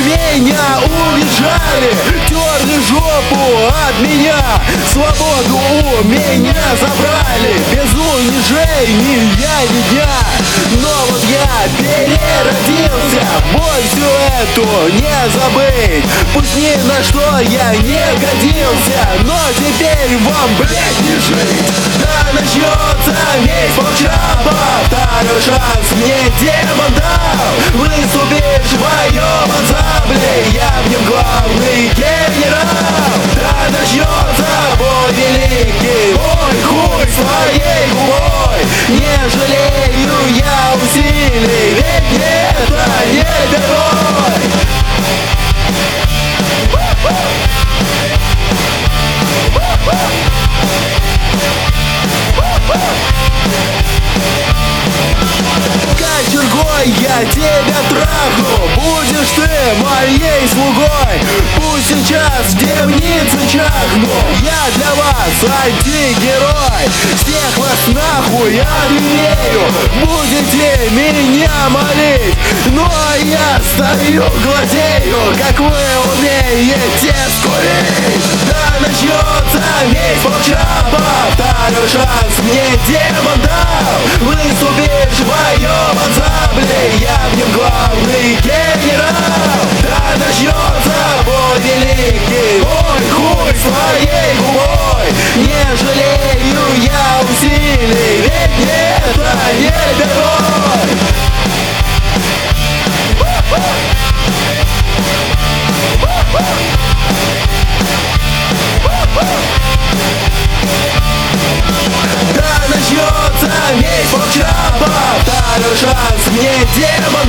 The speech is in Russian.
меня унижали, терли жопу от меня, свободу у меня забрали. Без унижений я ни дня, но вот я переродился. Боль всю эту не забыть, пусть ни на что я не годился, но теперь вам, блядь, не жить. Да начнется месть Полчапа, второй шанс мне демон дал. Выступишь в моем ансамбле, я в нем главный генерал. Да начнется бой великий, ой, хуй своей губой. Не жалею я усилий, ведь это не герой. Кочергой я тебя трахну, будешь ты моей слугой. Пусть сейчас в темнице чахну, я для вас антигерой. Всех вас нахуй отъею, будете меня молить, ну а я стою, глазею, как вы умеете скурить. Да начнется месть Полчапа, второй шанс мне демон дал. Выступишь в моем ансамбле, я в нем главный генерал. Да начнется бой великий, ой, хуй своей губой. Не жалею я усилий, ведь это не герой. Да начнется месть Полчапа, второй шанс мне демон